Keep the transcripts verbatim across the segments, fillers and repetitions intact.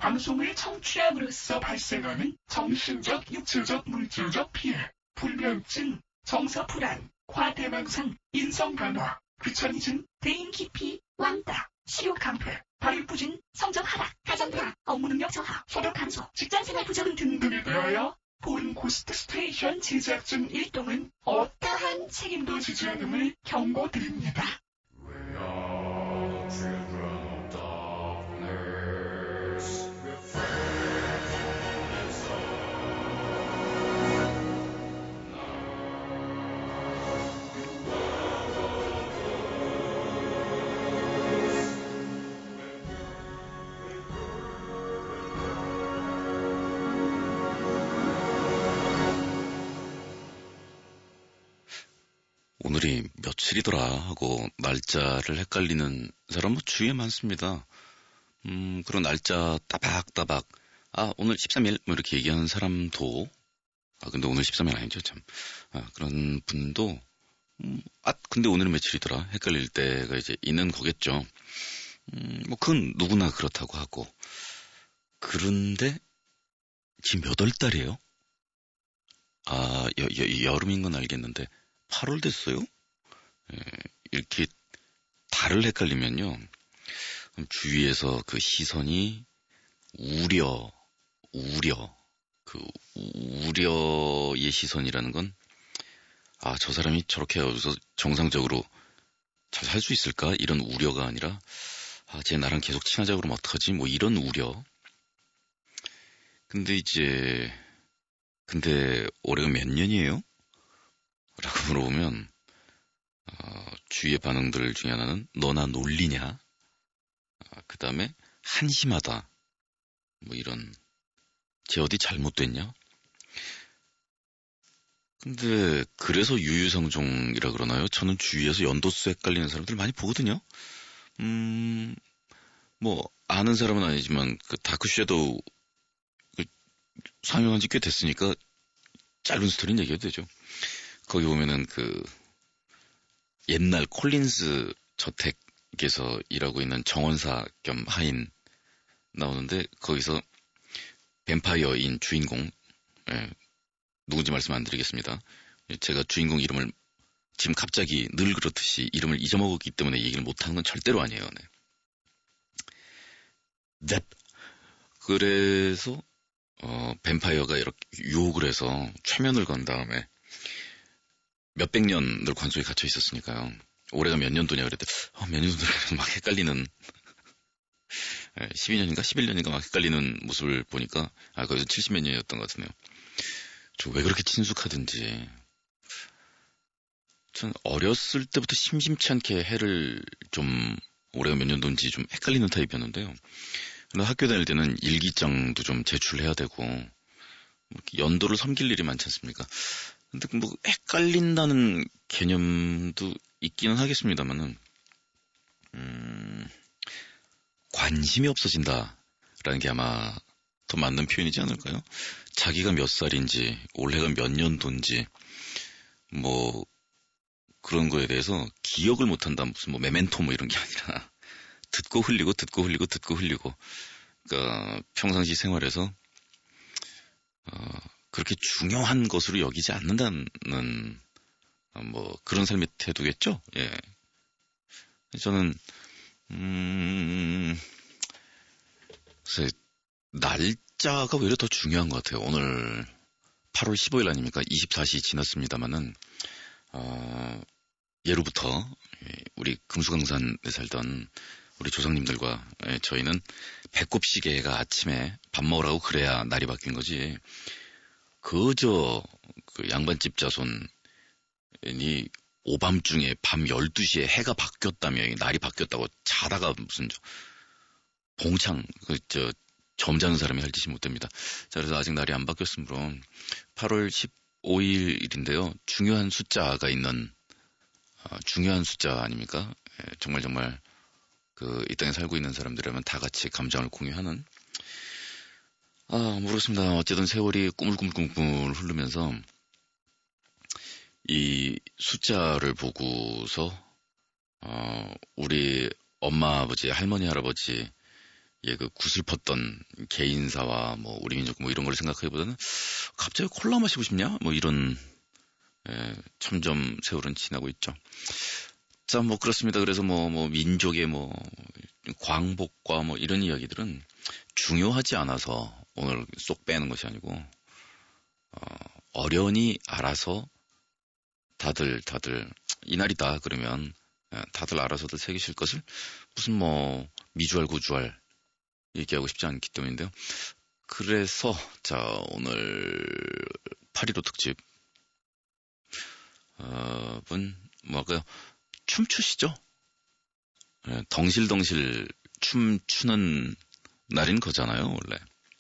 방송을 청취함으로써 발생하는 정신적, 육체적, 물질적 피해, 불면증, 정서불안, 과대망상, 인성변화, 귀차니즘, 대인기피, 왕따, 식욕강퇴, 발육부진, 성적하락, 가정불안, 업무능력 저하, 소득 감소, 직장생활 부정 등등에 대하여 본 고스트 스테이션 제작진 일동은 어떠한 책임도 지지 않음을 경고드립니다. 오늘이 며칠이더라 하고 날짜를 헷갈리는 사람은 주위에 많습니다. 음, 그런 날짜 따박따박, 아, 오늘 십삼 일, 뭐 이렇게 얘기하는 사람도, 아, 근데 오늘 십삼 일 아니죠, 참. 아, 그런 분도, 음, 아, 근데 오늘은 며칠이더라 헷갈릴 때가 이제 있는 거겠죠. 음, 뭐, 그건 누구나 그렇다고 하고. 그런데, 지금 몇 월 달이에요? 아, 여, 여, 여름인 건 알겠는데, 팔월 됐어요? 예, 이렇게 달을 헷갈리면요, 주위에서 그 시선이 우려, 우려, 그 우려의 시선이라는 건, 아, 저 사람이 저렇게 여기서 정상적으로 잘 살 수 있을까? 이런 우려가 아니라, 아, 쟤 나랑 계속 친하자 그러면 어떡하지? 뭐 이런 우려. 근데 이제, 근데 올해가 몇 년이에요? 라고 물어보면, 어, 주위의 반응들 중에 하나는 너나 놀리냐, 어, 그 다음에 한심하다, 뭐 이런, 쟤 어디 잘못됐냐. 근데 그래서 유유상종이라 그러나요? 저는 주위에서 연도수 헷갈리는 사람들 많이 보거든요. 음, 뭐 아는 사람은 아니지만 그 다크 섀도우 그 상영한 지 꽤 됐으니까 짧은 스토리는 얘기해도 되죠. 거기 보면은 그 옛날 콜린스 저택에서 일하고 있는 정원사 겸 하인 나오는데, 거기서 뱀파이어인 주인공, 예, 누군지 말씀 안 드리겠습니다. 제가 주인공 이름을 지금 갑자기 늘 그렇듯이 이름을 잊어먹었기 때문에 얘기를 못하는 건 절대로 아니에요. 네. 넵. 그래서 어, 뱀파이어가 이렇게 유혹을 해서 최면을 건 다음에 몇백 년을 관속에 갇혀 있었으니까요. 올해가 몇 년도냐 그랬더니 어, 몇 년도냐 막 헷갈리는 십이 년인가 십일 년인가 막 헷갈리는 모습을 보니까, 아, 거기서 칠십몇 년이었던 것 같으네요. 저 왜 그렇게 친숙하든지. 전 어렸을 때부터 심심치 않게 해를 좀, 올해가 몇 년도인지 좀 헷갈리는 타입이었는데요. 학교 다닐 때는 일기장도 좀 제출해야 되고, 연도를 섬길 일이 많지 않습니까? 근데 뭐 헷갈린다는 개념도 있기는 하겠습니다만은, 음, 관심이 없어진다라는 게 아마 더 맞는 표현이지 않을까요? 자기가 몇 살인지, 올해가 몇 년도인지, 뭐 그런 거에 대해서 기억을 못한다, 무슨 뭐 메멘토 뭐 이런 게 아니라 듣고 흘리고 듣고 흘리고 듣고 흘리고, 그러니까 평상시 생활에서 어, 그렇게 중요한 것으로 여기지 않는다는 어, 뭐 그런 삶의 태도겠죠. 예. 저는 음, 그래서 날짜가 오히려 더 중요한 것 같아요. 오늘 팔월 십오일 아닙니까? 이십사 시 지났습니다만은, 어, 예로부터 우리 금수강산에 살던 우리 조상님들과 저희는 배꼽시계가 아침에 밥 먹으라고 그래야 날이 바뀐 거지. 그저 그 양반집 자손이 오밤중에 밤 열두 시에 해가 바뀌었다며, 날이 바뀌었다고 자다가 무슨 저 봉창, 그 저 점잖은 사람이 할 짓이 못 됩니다. 자, 그래서 아직 날이 안 바뀌었으므로 팔월 십오일인데요. 중요한 숫자가 있는, 어, 중요한 숫자 아닙니까? 예, 정말 정말 그 이 땅에 살고 있는 사람들이라면 다 같이 감정을 공유하는. 아, 모르겠습니다. 어쨌든 세월이 꾸물꾸물꾸물 흐르면서 이 숫자를 보고서 어, 우리 엄마, 아버지, 할머니, 할아버지 예, 그 구슬펐던 개인사와 뭐 우리 민족 뭐 이런 걸 생각하기보다는 갑자기 콜라 마시고 싶냐? 뭐 이런 예, 점점 세월은 지나고 있죠. 자, 뭐 그렇습니다. 그래서 뭐, 뭐 민족의 뭐 광복과 뭐 이런 이야기들은 중요하지 않아서 오늘 쏙 빼는 것이 아니고 어, 어련히 알아서 다들 다들 이날이다 그러면 다들 알아서들 새기실 것을 무슨 뭐 미주알 고주알 얘기하고 싶지 않기 때문인데요. 그래서 자 오늘 팔일오 특집 어, 분 뭐랄까요 춤추시죠? 네, 덩실덩실 춤추는 날인 거잖아요 원래.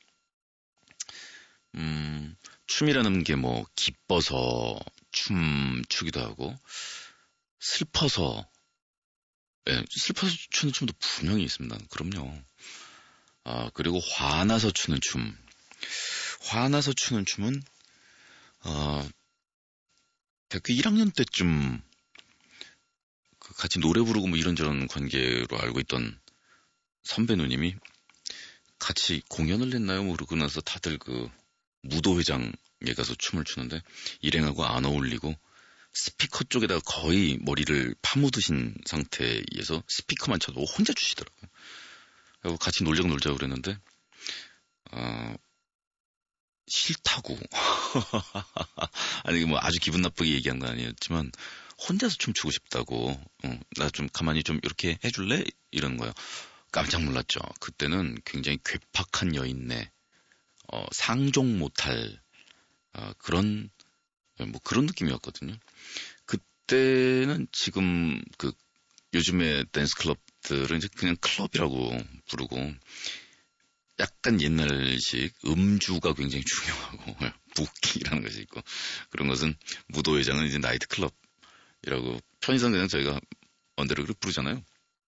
음, 춤이라는 게 뭐 기뻐서 춤추기도 하고 슬퍼서 예, 슬퍼서 추는 춤도 분명히 있습니다. 그럼요. 아, 그리고 화나서 추는 춤. 화나서 추는 춤은 어, 대학교 일 학년 때쯤 그 같이 노래 부르고 뭐 이런저런 관계로 알고 있던 선배 누님이 같이 공연을 했나요? 뭐 그러고 나서 다들 그 무도회장에 가서 춤을 추는데 일행하고 안 어울리고 스피커 쪽에다가 거의 머리를 파묻으신 상태에서 스피커만 쳐도 혼자 추시더라고요. 그리고 같이 놀자고 놀자고 그랬는데 어, 싫다고. 아니 뭐 아주 기분 나쁘게 얘기한 건 아니었지만 혼자서 춤추고 싶다고. 어, 나 좀 가만히 좀 이렇게 해줄래? 이러는 거예요. 깜짝 놀랐죠. 그때는 굉장히 괴팍한 여인네, 어, 상종 못할 어, 그런 뭐 그런 느낌이었거든요. 그때는 지금 그 요즘에 댄스 클럽들은 이제 그냥 클럽이라고 부르고 약간 옛날식 음주가 굉장히 중요하고 부키라는 것이 있고 그런 것은 무도회장은 이제 나이트 클럽이라고 편의상 그냥 저희가 언대로 그렇게 부르잖아요.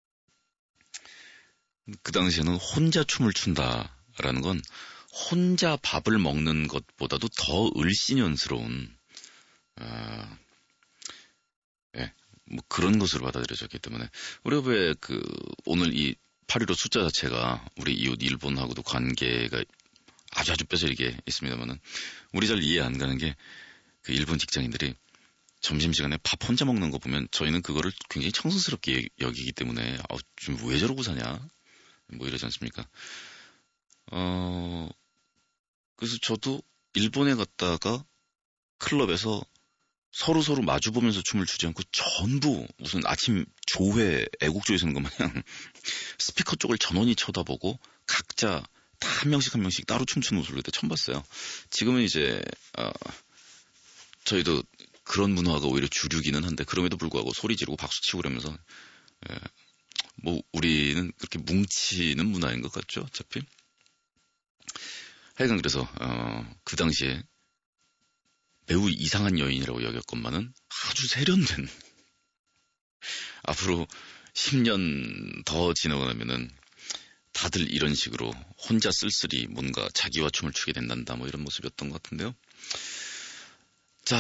그 당시에는 혼자 춤을 춘다라는 건 혼자 밥을 먹는 것보다도 더 을씨년스러운 아, 예, 뭐 그런 것으로 받아들여졌기 때문에 우리가 왜 그 오늘 이 팔일오 숫자 자체가 우리 이웃 일본하고도 관계가 아주 아주 뼈저리게 있습니다만은 우리 잘 이해 안 가는 게 그 일본 직장인들이 점심시간에 밥 혼자 먹는 거 보면 저희는 그거를 굉장히 청순스럽게 여기기 때문에 아, 좀 왜 저러고 사냐 뭐 이러지 않습니까? 어 그래서 저도 일본에 갔다가 클럽에서 서로 서로 마주 보면서 춤을 추지 않고 전부 무슨 아침 조회 애국조회 서는 것 마냥 스피커 쪽을 전원이 쳐다보고 각자 다 한 명씩 한 명씩 따로 춤추는 모습을 그때 처음 봤어요. 지금은 이제 어, 저희도 그런 문화가 오히려 주류기는 한데 그럼에도 불구하고 소리 지르고 박수 치고 그러면서 예, 뭐 우리는 그렇게 뭉치는 문화인 것 같죠 어차피. 하여간 그래서 어, 그 당시에 매우 이상한 여인이라고 여겼건만은 아주 세련된 앞으로 십 년 더 지나고 나면은 다들 이런 식으로 혼자 쓸쓸히 뭔가 자기와 춤을 추게 된단다 뭐 이런 모습이었던 것 같은데요. 자,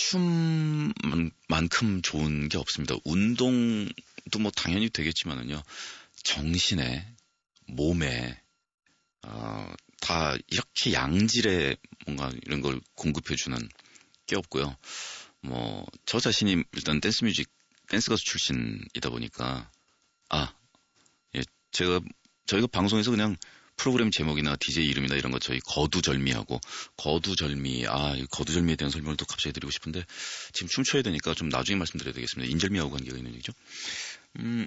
춤만큼 좋은 게 없습니다. 운동도 뭐 당연히 되겠지만은요. 정신에 몸에 어, 다 이렇게 양질의 뭔가 이런 걸 공급해주는 게 없고요. 뭐 저 자신이 일단 댄스 뮤직 댄스 가수 출신이다 보니까 아, 예, 제가 저희가 방송에서 그냥 프로그램 제목이나 디제이 이름이나 이런 거 저희 거두절미하고 거두절미 아, 이 거두절미에 대한 설명을 또 갑자기 드리고 싶은데 지금 춤춰야 되니까 좀 나중에 말씀드려야 되겠습니다. 인절미하고 관계가 있는 얘기죠. 음,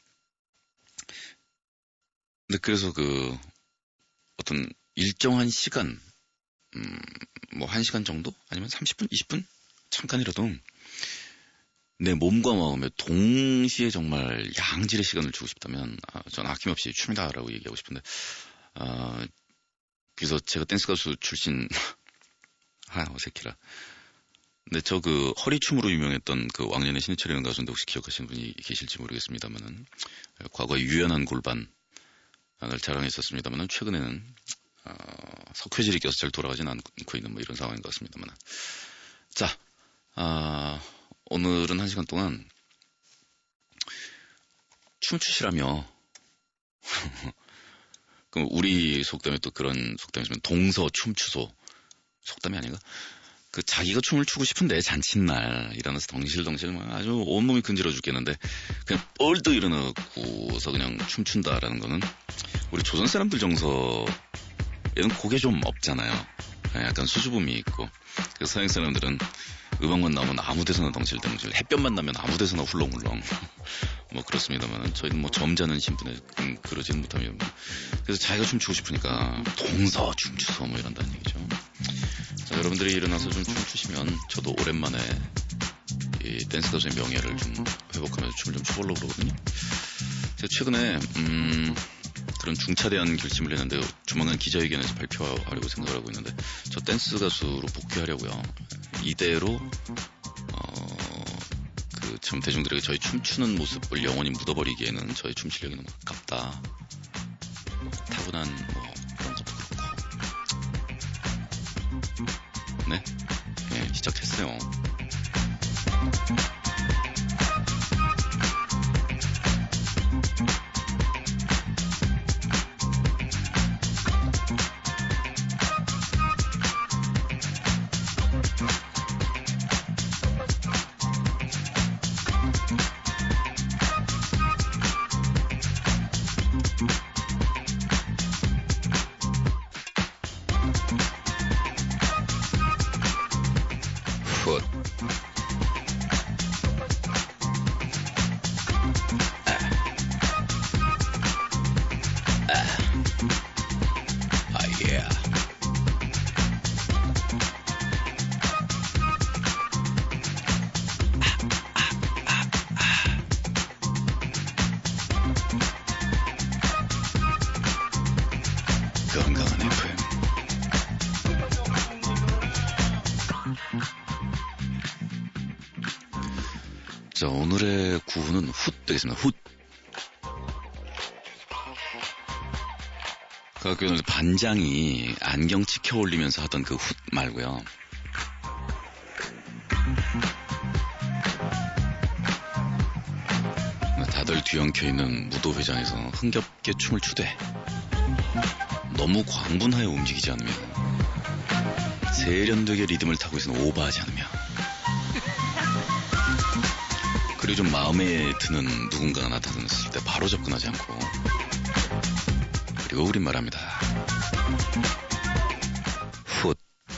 근데 그래서 그 어떤 일정한 시간, 음, 뭐 한 시간 정도 아니면 삼십 분, 이십 분 잠깐이라도 내 몸과 마음에 동시에 정말 양질의 시간을 주고 싶다면 아, 전 아낌없이 춤이다라고 얘기하고 싶은데 아, 그래서 제가 댄스 가수 출신 아 어색해라. 근데 저 그 허리춤으로 유명했던 그 왕년의 신해철이라는 가수인데 혹시 기억하시는 분이 계실지 모르겠습니다만은 과거에 유연한 골반을 자랑했었습니다만은 최근에는 어, 석회질이 껴서 잘 돌아가진 않고 있는 뭐 이런 상황인 것 같습니다만 자 아, 오늘은 한 시간 동안 춤추시라며 그럼 우리 속담에 또 그런 속담이 있으면 동서 춤추소. 속담이 아닌가? 그 자기가 춤을 추고 싶은데 잔칫날 일어나서 덩실덩실 막 아주 온몸이 근질러 죽겠는데 그냥 뻘떡 일어나고서 그냥 춤춘다라는 거는 우리 조선 사람들 정서에는 그게 좀 없잖아요. 약간 수줍음이 있고 그 서양 사람들은 음악만 나오면 아무 데서나 덩실덩실 햇볕만 나면 아무 데서나 훌렁훌렁 뭐 그렇습니다만 저희는 뭐 점잖은 신분에 음, 그러지는 못하면 그래서 자기가 춤추고 싶으니까 동서 춤추소 뭐 이런다는 얘기죠. 자, 여러분들이 일어나서 좀 춤추시면 저도 오랜만에 이 댄스 가수의 명예를 좀 회복하면서 춤을 좀 춰보려고 그러거든요. 제가 최근에 음, 그런 중차대한 결심을 했는데 조만간 기자회견에서 발표하려고 생각을 하고 있는데 저 댄스 가수로 복귀하려고요. 이대로 어, 그 참 대중들에게 저희 춤추는 모습을 영원히 묻어버리기에는 저희 춤 실력이 너무 아깝다. 타고난 뭐 그런 것도 그렇고 네, 네 시작했어요. 풋. 아. 아. 아, 예. 건강한 에프엠. 자, 오늘의 구호는 훗 되겠습니다. 훗. 그 학교에 반장이 안경 치켜 올리면서 하던 그 훗 말고요. 다들 뒤엉켜 있는 무도회장에서 흥겹게 춤을 추되 너무 광분하여 움직이지 않으며 세련되게 리듬을 타고 있으면 오버하지 않으며 그리고 좀 마음에 드는 누군가가 나타났을 때 바로 접근하지 않고 그리고 우린 말합니다. 훗.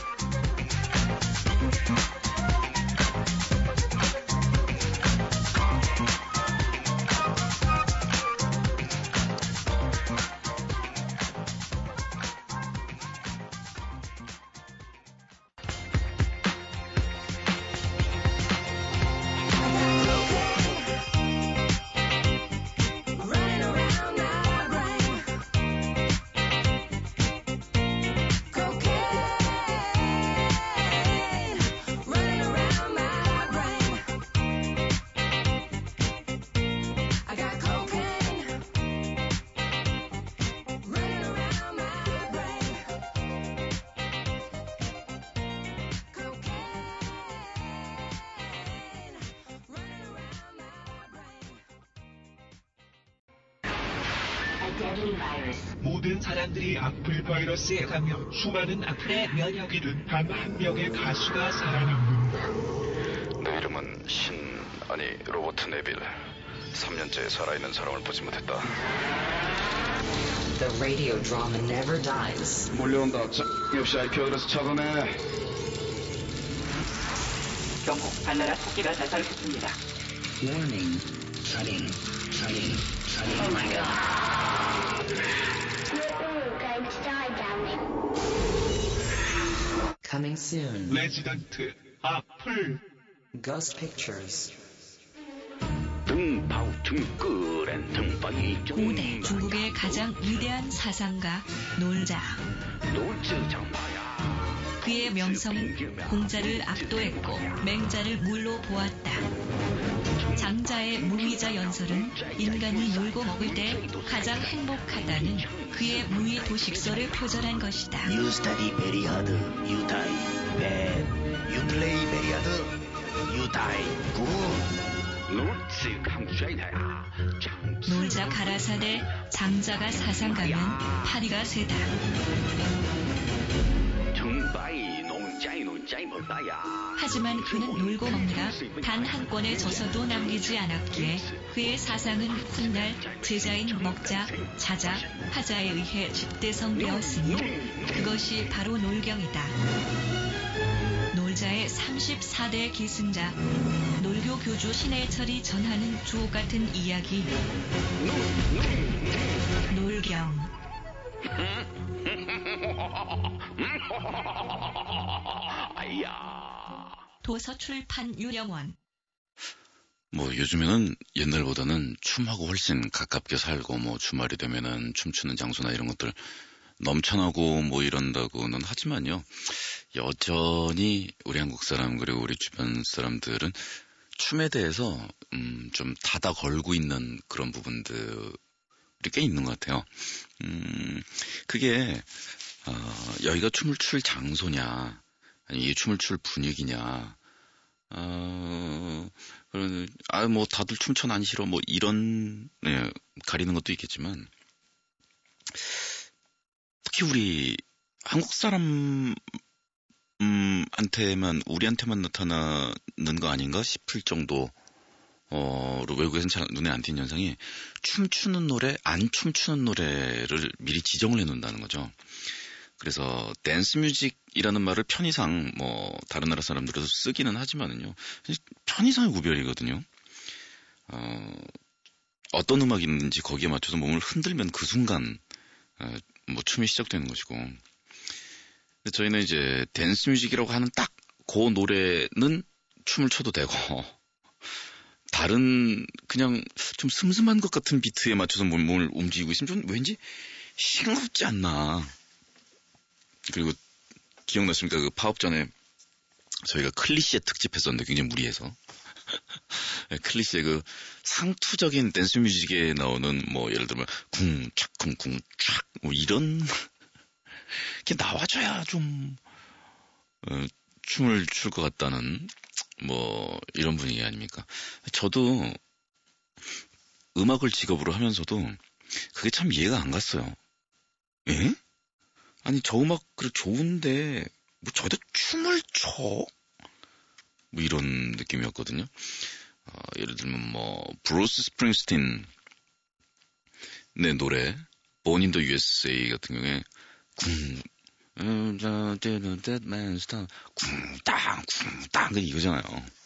모든 사람들이 악플 바이러스에 감염, 수많은 악플의 면역이 된 단 한 명의 가수가 살아남는다. 내 이름은 신, 아니 로버트 네빌. 삼 년째 살아있는 사람을 보지 못했다. The radio drama never dies. 몰려온다. 자, 역시 아이피 어드레스 차단해. 경고, 발나라 토끼가 나타났습니다. Warning. Shutting. Shutting. Shutting. Oh my god. We're all going to die down there. Coming soon. 레지던트, 악플. Ghost Pictures. 고대 중국의 가장 위대한 사상가 놀자. 그의 명성은 공자를 압도했고 맹자를 물로 보았다. 장자의 무위자 연설은 인간이 놀고 먹을 때 가장 행복하다는 그의 무위 도식설을 표절한 것이다. You study very hard, you die bad. You play very hard, you die good. 놀자 가라사대 장자가 사상 가면 파리가 세다. 하지만 그는 놀고 먹느라 단 한 권의 저서도 남기지 않았기에 그의 사상은 훗날 제자인 먹자, 자자, 하자에 의해 집대성되었으니 그것이 바로 놀경이다. 놀자의 삼십사 대 기승자, 놀교 교주 신해철이 전하는 주옥 같은 이야기. 놀경. 도서출판 유령원. 뭐 요즘에는 옛날보다는 춤하고 훨씬 가깝게 살고 뭐 주말이 되면은 춤추는 장소나 이런 것들 넘쳐나고 뭐 이런다고는 하지만요. 여전히 우리 한국 사람 그리고 우리 주변 사람들은 춤에 대해서 음, 좀 닫아 걸고 있는 그런 부분들이 꽤 있는 것 같아요. 음, 그게 어, 여기가 춤을 출 장소냐 아니 이 춤을 출 분위기냐 어, 아, 뭐 다들 춤춰 난 싫어 뭐 이런 네, 가리는 것도 있겠지만 특히 우리 한국 사람 음, 한테만, 우리한테만 나타나는 거 아닌가 싶을 정도, 어, 외국에서는 잘 눈에 안 띄는 현상이 춤추는 노래, 안 춤추는 노래를 미리 지정을 해 놓는다는 거죠. 그래서 댄스 뮤직이라는 말을 편의상, 뭐, 다른 나라 사람들도 쓰기는 하지만은요, 편의상의 구별이거든요. 어, 어떤 음악이 있는지 거기에 맞춰서 몸을 흔들면 그 순간, 어, 뭐, 춤이 시작되는 것이고, 저희는 이제 댄스 뮤직이라고 하는 딱 그 노래는 춤을 춰도 되고 다른 그냥 좀 슴슴한 것 같은 비트에 맞춰서 몸을 움직이고 있으면 좀 왠지 싱겁지 않나. 그리고 기억나십니까? 그 파업 전에 저희가 클리셰 특집 했었는데 굉장히 무리해서 클리셰 그 상투적인 댄스 뮤직에 나오는 뭐 예를 들면 쿵착 쿵쿵 촥 뭐 이런 이렇게 나와줘야 좀 어, 춤을 출 것 같다는 뭐 이런 분위기 아닙니까? 저도 음악을 직업으로 하면서도 그게 참 이해가 안 갔어요. 에? 아니 저 음악 그래 좋은데 뭐 저도 춤을 춰? 뭐 이런 느낌이었거든요. 어, 예를 들면 뭐 브루스 스프링스틴의 노래 Born in the 유에스에이 같은 경우에 쿵, 음, 저, 데는 데드맨 스타, 쿵땅, 쿵땅, 이거잖아요.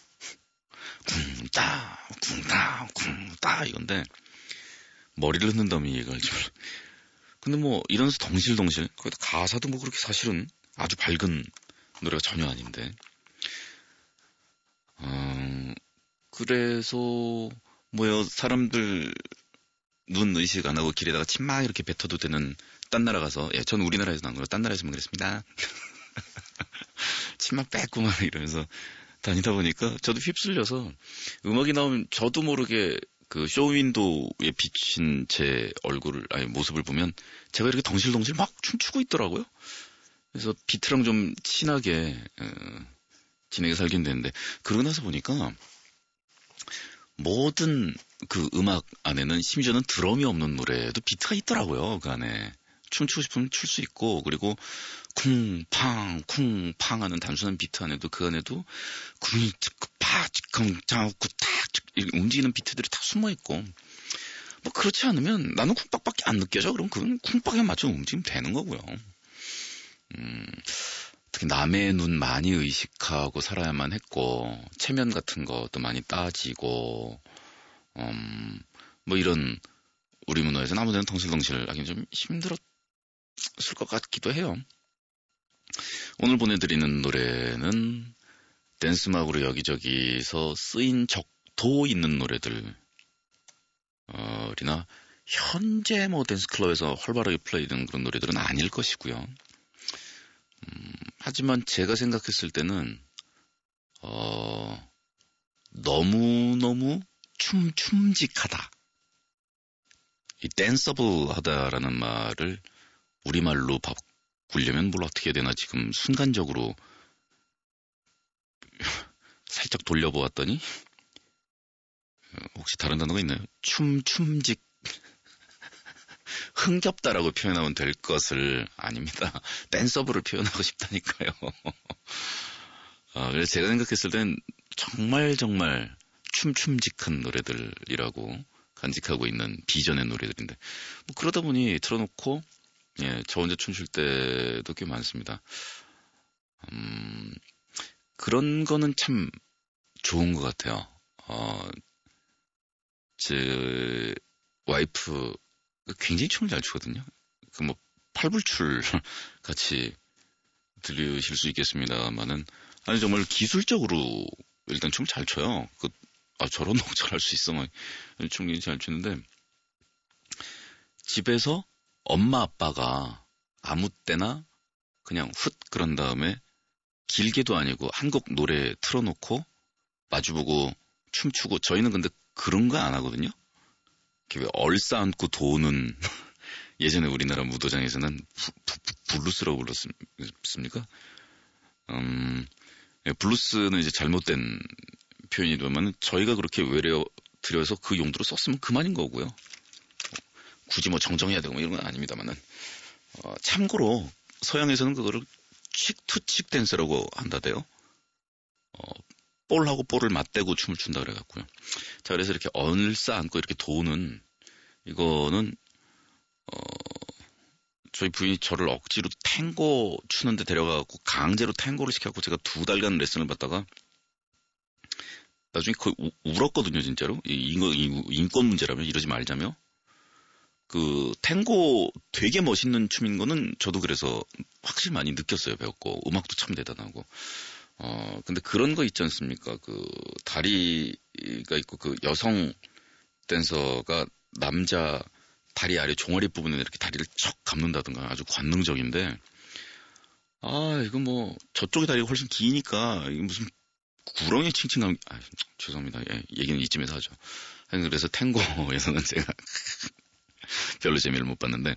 쿵땅, 쿵땅, 쿵땅, 이건데, 머리를 흔든다면 이해가 알지. 근데 뭐, 이러면서 덩실덩실, 거기다 가사도 뭐 그렇게 사실은 아주 밝은 노래가 전혀 아닌데, 어, 그래서, 뭐요, 사람들, 눈 의식 안 하고 길에다가 침 막 이렇게 뱉어도 되는 딴 나라 가서 예, 전 우리나라에서 난 거로 딴 나라에서만 그랬습니다. 침 막 뱉고 막 이러면서 다니다 보니까 저도 휩쓸려서 음악이 나오면 저도 모르게 그 쇼윈도우에 비친 제 얼굴을 아니 모습을 보면 제가 이렇게 덩실덩실 막 춤추고 있더라고요. 그래서 비트랑 좀 친하게 어, 지내게 살긴 되는데 그러고 나서 보니까 모든 그 음악 안에는 심지어는 드럼이 없는 노래도 비트가 있더라고요. 그 안에 춤추고 싶으면 출 수 있고 그리고 쿵팡 쿵팡 하는 단순한 비트 안에도 그 안에도 쿵파치쿵장쿠탁 움직이는 비트들이 다 숨어 있고 뭐 그렇지 않으면 나는 쿵빡밖에 안 느껴져. 그럼 그건 쿵빡에 맞춰 움직이면 되는 거고요. 음, 특히 남의 눈 많이 의식하고 살아야만 했고 체면 같은 것도 많이 따지고 음, 뭐 이런 우리 문화에서는 아무데나 덩실덩실 하긴 좀 힘들었을 것 같기도 해요. 오늘 보내드리는 노래는 댄스음악으로 여기저기서 쓰인 적도 있는 노래들이나 현재 뭐 댄스클럽에서 활발하게 플레이되는 그런 노래들은 아닐 것이고요. 음, 하지만 제가 생각했을 때는 어, 너무너무 춤, 춤직하다. 이 댄서블 하다라는 말을 우리말로 바꾸려면 뭘 어떻게 해야 되나 지금 순간적으로 살짝 돌려보았더니 혹시 다른 단어가 있나요? 춤, 춤직. 흥겹다라고 표현하면 될 것을 아닙니다. 댄서브를 표현하고 싶다니까요. 아, 그래서 제가 생각했을 땐 정말 정말 춤춤직한 노래들이라고 간직하고 있는 비전의 노래들인데 뭐 그러다 보니 틀어놓고 예, 저 혼자 춤출 때도 꽤 많습니다. 음, 그런 거는 참 좋은 것 같아요. 어, 제 와이프 굉장히 춤을 잘 추거든요. 그 뭐 팔불출 같이 들으실 수 있겠습니다만은 아니 정말 기술적으로 일단 춤을 잘 춰요. 그 아 저런 녹절 할 수 있어 막 춤을 잘 추는데 집에서 엄마 아빠가 아무 때나 그냥 훗 그런 다음에 길게도 아니고 한국 노래 틀어놓고 마주보고 춤추고 저희는 근데 그런 거 안 하거든요. 이렇게 왜 얼싸안고 도는 예전에 우리나라 무도장에서는 부, 부, 블루스라고 불렀습니까? 음, 블루스는 이제 잘못된 표현이지만 저희가 그렇게 외려 드려서 그 용도로 썼으면 그만인 거고요. 굳이 뭐 정정해야 되고 뭐 이런 건 아닙니다만은 어, 참고로 서양에서는 그거를 칙투칙 댄스라고 한다대요. 어, 볼하고 볼을 맞대고 춤을 춘다 그래갖고요. 자, 그래서 이렇게 얼싸안고 이렇게 도는 이거는 어, 저희 부인이 저를 억지로 탱고 추는데 데려가갖고 강제로 탱고를 시켜갖고 제가 두 달간 레슨을 받다가 나중에 거의 우, 울었거든요, 진짜로. 이거 인권 문제라면 이러지 말자며. 그 탱고 되게 멋있는 춤인 거는 저도 그래서 확실히 많이 느꼈어요, 배웠고 음악도 참 대단하고. 어 근데 그런 거 있지 않습니까? 그 다리가 있고 그 여성 댄서가 남자 다리 아래 종아리 부분에 이렇게 다리를 척 감는다든가 아주 관능적인데 아 이거 뭐 저쪽의 다리가 훨씬 기니까 이게 무슨 구렁이 칭칭한 아 죄송합니다. 예, 얘기는 이쯤에서 하죠. 그래서 탱고에서는 제가 별로 재미를 못 봤는데,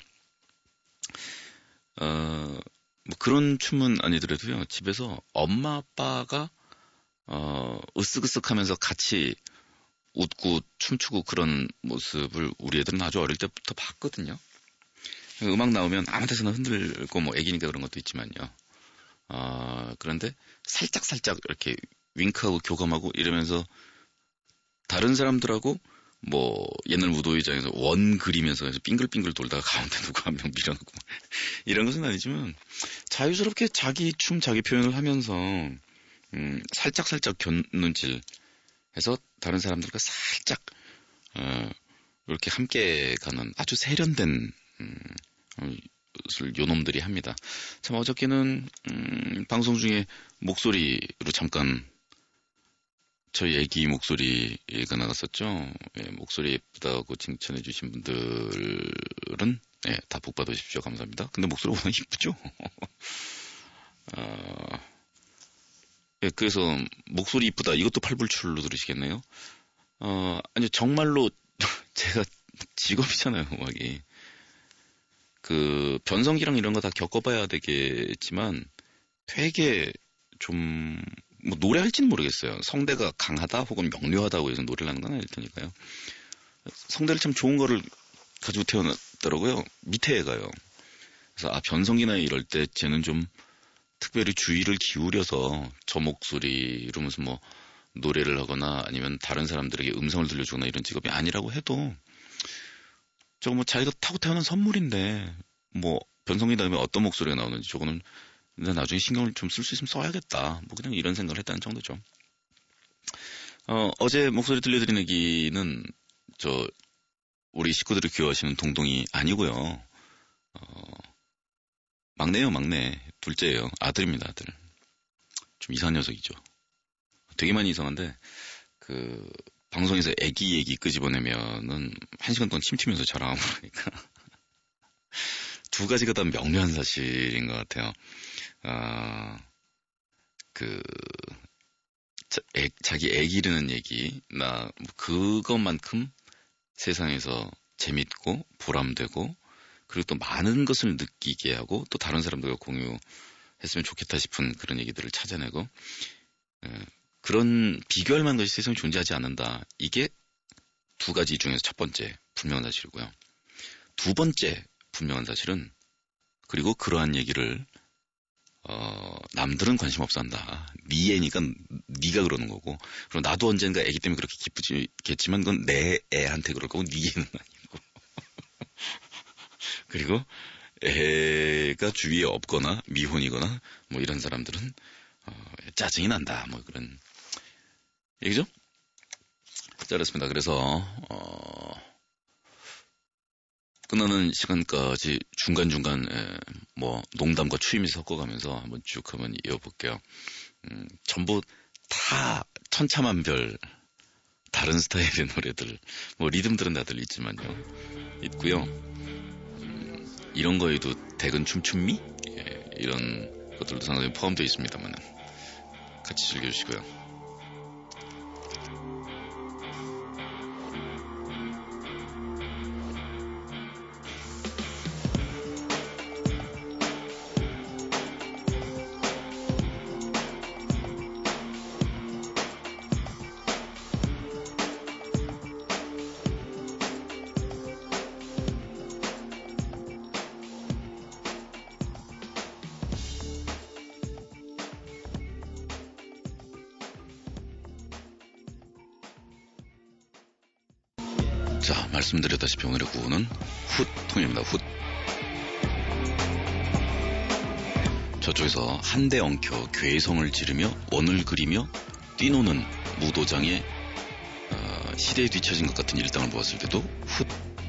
어, 뭐 그런 춤은 아니더라도요, 집에서 엄마 아빠가, 어, 으쓱으쓱 하면서 같이 웃고 춤추고 그런 모습을 우리 애들은 아주 어릴 때부터 봤거든요. 음악 나오면 아무 데서나 흔들고 뭐 애기니까 그런 것도 있지만요. 어, 그런데 살짝살짝 이렇게 윙크하고 교감하고 이러면서 다른 사람들하고 뭐 옛날 무도회장에서 원 그리면서 해서 빙글빙글 돌다가 가운데 누구 한 명 밀어놓고 이런 것은 아니지만 자유스럽게 자기 춤 자기 표현을 하면서 음, 살짝 살짝 곁눈질 해서 다른 사람들과 살짝 어, 이렇게 함께 가는 아주 세련된 음, 것을 요놈들이 합니다. 참 어저께는 음, 방송 중에 목소리로 잠깐 저희 애기 목소리가 나갔었죠. 예, 목소리 예쁘다고 칭찬해 주신 분들은 예, 다 복 받으십시오. 감사합니다. 근데 목소리가 워낙 이쁘죠? 아, 예, 그래서 목소리 이쁘다. 이것도 팔불출로 들으시겠네요. 어, 아니 정말로 제가 직업이잖아요. 음악이. 그 변성기랑 이런 거 다 겪어봐야 되겠지만 되게 좀 뭐 노래할지는 모르겠어요. 성대가 강하다 혹은 명료하다고 해서 노래를 하는 건 아닐 테니까요. 성대를 참 좋은 거를 가지고 태어났더라고요. 밑에 가요. 그래서 아 변성기나 이럴 때 쟤는 좀 특별히 주의를 기울여서 저 목소리 이러면서 뭐 노래를 하거나 아니면 다른 사람들에게 음성을 들려주거나 이런 직업이 아니라고 해도 저거 뭐 자기가 타고 태어난 선물인데 뭐 변성기 다음에 어떤 목소리가 나오는지 저거는 근데 나중에 신경을 좀 쓸 수 있으면 써야겠다. 뭐 그냥 이런 생각을 했다는 정도죠. 어, 어제 목소리 들려드린 얘기는 저 우리 식구들이 귀여워하시는 동동이 아니고요. 어, 막내예요, 막내. 둘째예요. 아들입니다, 아들. 좀 이상한 녀석이죠. 되게 많이 이상한데 그 방송에서 애기 얘기 끄집어내면은 한 시간 동안 침 튀면서 자랑하고 그러니까 두 가지가 다 명료한 사실인 것 같아요. 아, 그, 자, 애, 자기 애 기르는 얘기, 나, 뭐 그것만큼 세상에서 재밌고, 보람되고, 그리고 또 많은 것을 느끼게 하고, 또 다른 사람들과 공유했으면 좋겠다 싶은 그런 얘기들을 찾아내고, 에, 그런 비교할 만한 것이 세상에 존재하지 않는다. 이게 두 가지 중에서 첫 번째 분명한 사실이고요. 두 번째 분명한 사실은 그리고 그러한 얘기를 어, 남들은 관심 없어 한다. 네 애니까 네가 그러는 거고 그리고 나도 언젠가 애기 때문에 그렇게 기쁘겠지만 그건 내 애한테 그럴 거고 네 애는 아니고 그리고 애가 주위에 없거나 미혼이거나 뭐 이런 사람들은 어, 짜증이 난다. 뭐 그런 얘기죠? 자, 그렇습니다. 그래서 어, 끝나는 시간까지 중간중간 에, 뭐 농담과 추임이 섞어가면서 한번 쭉 한번 이어볼게요. 음, 전부 다 천차만별 다른 스타일의 노래들, 뭐 리듬들은 다들 있지만요, 있고요. 음, 이런 거에도 대근 춤춘미 예, 이런 것들도 상당히 포함되어 있습니다만 같이 즐겨주시고요. 자, 말씀드렸다시피 오늘의 구호는 훗통입니다. 훗. 저쪽에서 한 대 엉켜 괴성을 지르며 원을 그리며 뛰노는 무도장의 어, 시대에 뒤처진 것 같은 일당을 보았을 때도 훗.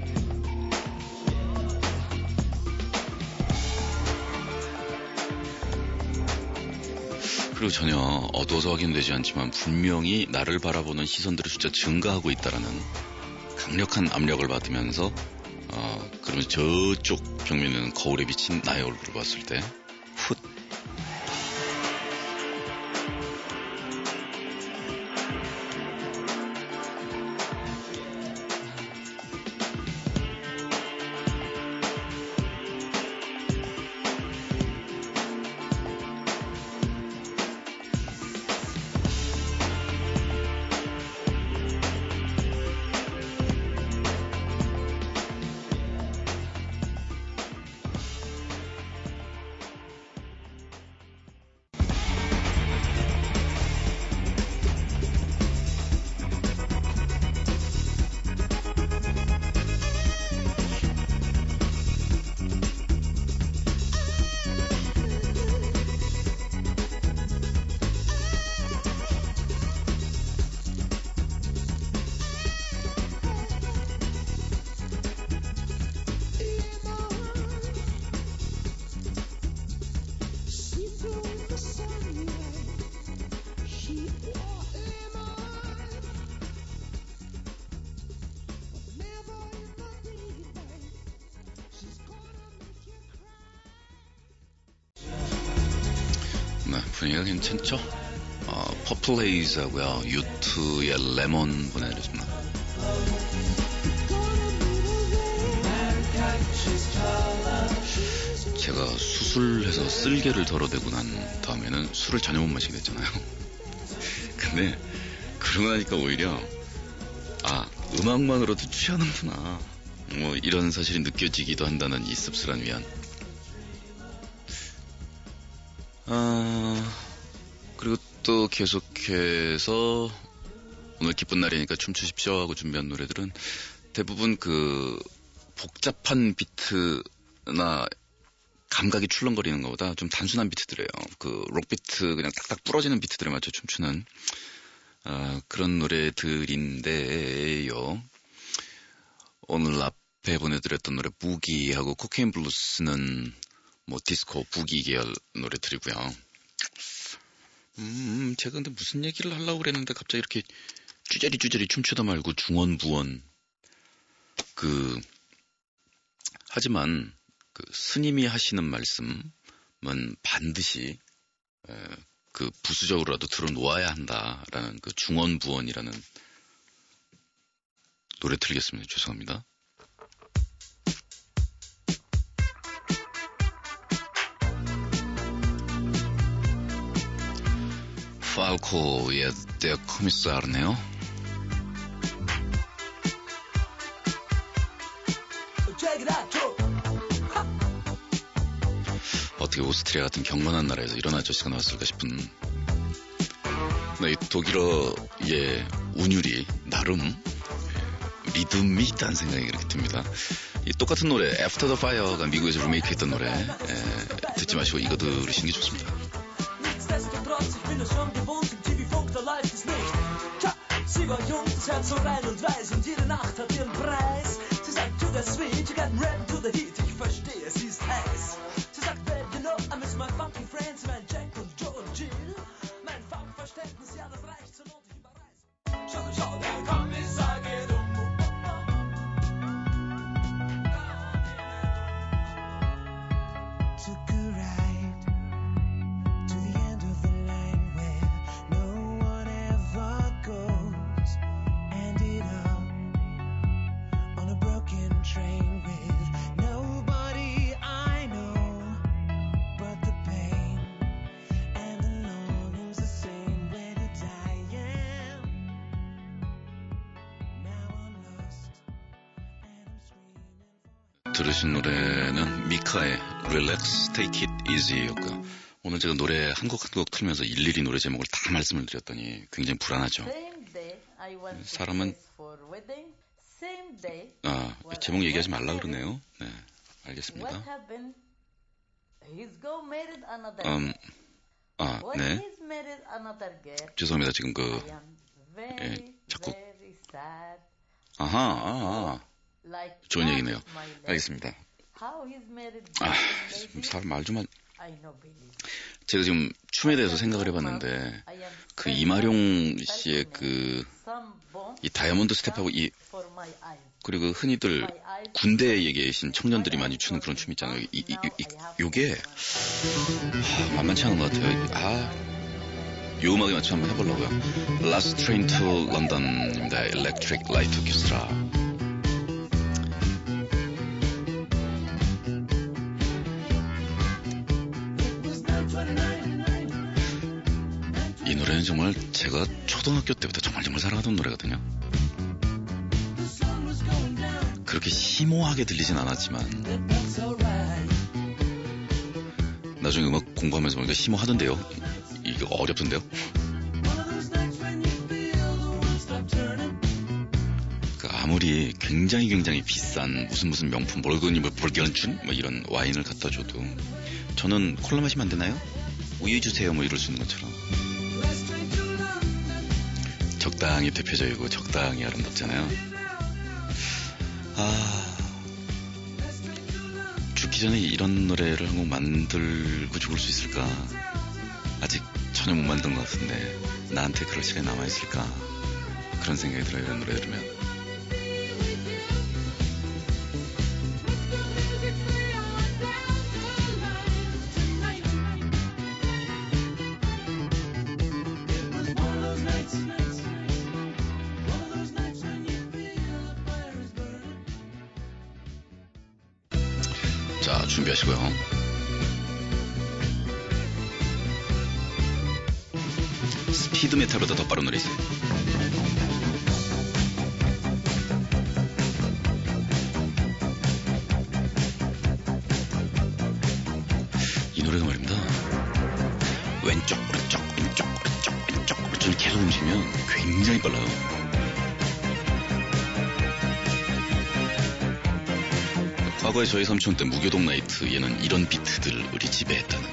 그리고 전혀 어두워서 확인되지 않지만 분명히 나를 바라보는 시선들의 숫자 증가하고 있다라는 강력한 압력을 받으면서 어, 그러면서 저쪽 벽면에는 거울에 비친 나의 얼굴을 봤을 때 훗. 네, 분위기가 괜찮죠? 어, 퍼플레이즈하고요, 유투의 레몬 보내드렸습니다. 제가 수술해서 쓸개를 덜어대고 난 다음에는 술을 전혀 못 마시게 됐잖아요. 근데 그러고 나니까 오히려 아, 음악만으로도 취하는구나, 뭐 이런 사실이 느껴지기도 한다는 이 씁쓸한 위안. 아, 그리고 또 계속해서 오늘 기쁜 날이니까 춤추십시오 하고 준비한 노래들은 대부분 그 복잡한 비트나 감각이 출렁거리는 것보다 좀 단순한 비트들이에요. 그 록비트 그냥 딱딱 부러지는 비트들에 맞춰 춤추는 아, 그런 노래들인데요. 오늘 앞에 보내드렸던 노래 부기하고 코케인 블루스는 뭐 디스코 부기 계열 노래들이고요. 음, 제가 근데 무슨 얘기를 하려고 그랬는데 갑자기 이렇게 쭈저리 쭈저리 춤추다 말고 중원부원. 그 하지만 그 스님이 하시는 말씀은 반드시 에, 그 부수적으로라도 들어놓아야 한다라는 그 중원부원이라는 노래 틀겠습니다. 죄송합니다. 팔코의 대 코미사르네요. 어떻게 오스트리아 같은 경건한 나라에서 이런 아저씨가 나왔을까 싶은 네, 독일어의 운율이 나름 리듬이 있다는 생각이 그렇게 듭니다. 이 똑같은 노래 After the Fire가 미국에서 리메이크했던 노래 에, 듣지 마시고 이거 들으시는 게 좋습니다. Sie war jung, das Herz so rein und weiß und jede Nacht hat ihren Preis. Sie sagt, to the sweet, you got red to the heat, ich verstehe, sie ist heiß. Sie sagt, babe, you know, I miss my funky friends, mein Jack und Joe und Jill. Mein Funkverständnis, ja, das reicht zur Not, ich überreiß. Schau, schau, der Kommissar geht um. Took a ride to the end of the line where no one ever goes. Ended up on a broken train with nobody I know, but the pain and the longing's the same when you're dying. Now I'm lost and I'm screaming. 들으신 노래는 미카의 Relax, Take It Easy였고요. 오늘 제가 노래 한 곡 한 곡 틀면서 일일이 노래 제목을 다 말씀을 드렸더니 굉장히 불안하죠. 사람은 아, 제목 얘기하지 말라 그러네요. 네, 알겠습니다. 음, 아, 네. 죄송합니다. 지금 그 예, 자꾸 아하, 아, 아. 좋은 얘기네요. 알겠습니다. 아, 사람 말 좀 한. 제가 지금 춤에 대해서 생각을 해봤는데 그 이마룡 씨의 그 이 다이아몬드 스텝하고 이 그리고 흔히들 군대에 계신 청년들이 많이 추는 그런 춤 있잖아요. 이, 이, 이, 요게 하, 만만치 않은 것 같아요. 아, 요 음악에 맞춰 한번 해보려고요. Last Train to London입니다. Electric Light Orchestra. 이 노래는 정말 제가 초등학교 때부터 정말 정말 사랑하던 노래거든요. 그렇게 심오하게 들리진 않았지만 나중에 음악 공부하면서 보니까 심오하던데요. 이게 어렵던데요. 그 아무리 굉장히 굉장히 비싼 무슨 무슨 명품 몰건이뭐 볼견춘 뭐 이런 와인을 갖다 줘도 저는 콜라 마시면 안 되나요? 우유 주세요 뭐 이럴 수 있는 것처럼 적당히 대표적이고 적당히 아름답잖아요. 아, 죽기 전에 이런 노래를 한 곡 만들고 죽을 수 있을까? 아직 전혀 못 만든 것 같은데 나한테 그럴 시간이 남아있을까? 그런 생각이 들어요. 이런 노래 들으면. 자, 준비하시고요. 스피드 메탈보다 더 빠른 노래 있어요. 이 노래가 말입니다. 왼쪽, 오른쪽, 왼쪽, 오른쪽, 왼쪽, 오른쪽 이렇게 계속 움직이면 굉장히 빨라요. 과거에 저희 삼촌 때 무교동 나이트에는 이런 비트들을 지배했다는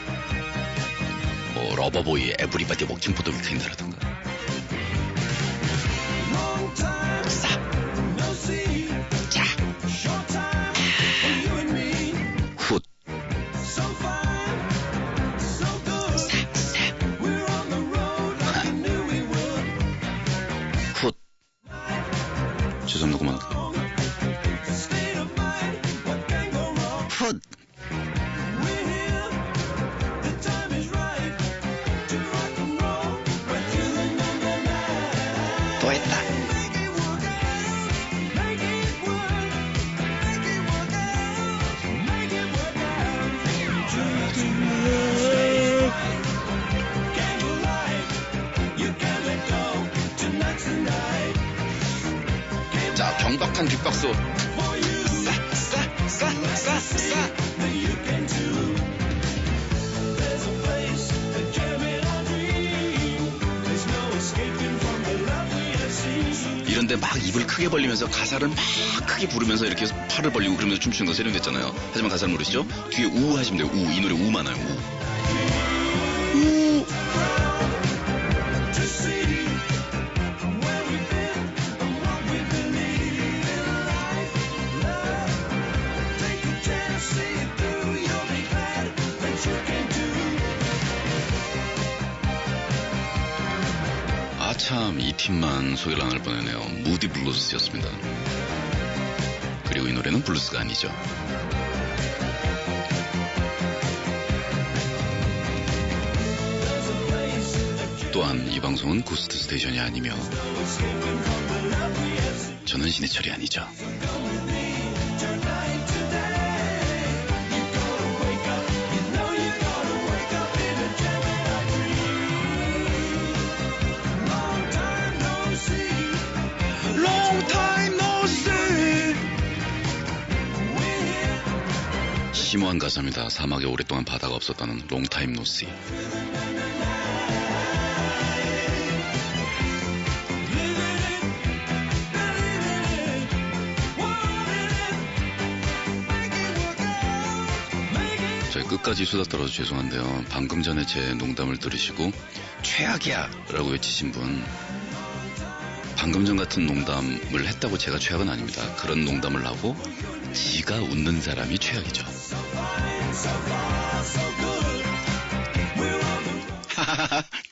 뭐 러버보이의 에브리바디 워킹 포 더 위켄드라든가 싹 자 훗 훗 죄송합니다. 그만할게요. 또 했다. 자, 경박한 뒷박수. 싸, 싸, 싸, 싸, 싸. 부르는데 막 입을 크게 벌리면서 가사를 막 크게 부르면서 이렇게 팔을 벌리고 그러면서 춤추는 거 세련됐잖아요. 하지만 가사를 모르시죠? 뒤에 우 하시면 돼요. 우. 이 노래 우 많아요. 우. 우. 참, 이 팀만 소개를 안 할 뻔했네요. 무디 블루스였습니다. 그리고 이 노래는 블루스가 아니죠. 또한 이 방송은 고스트 스테이션이 아니며 저는 신해철이 아니죠. 심오한 가사입니다. 사막에 오랫동안 바다가 없었다는 롱타임 노시. 저희 끝까지 수다 떨어서 죄송한데요. 방금 전에 제 농담을 들으시고 최악이야 라고 외치신 분, 방금 전 같은 농담을 했다고 제가 최악은 아닙니다. 그런 농담을 하고 지가 웃는 사람이 최악이죠. 하하하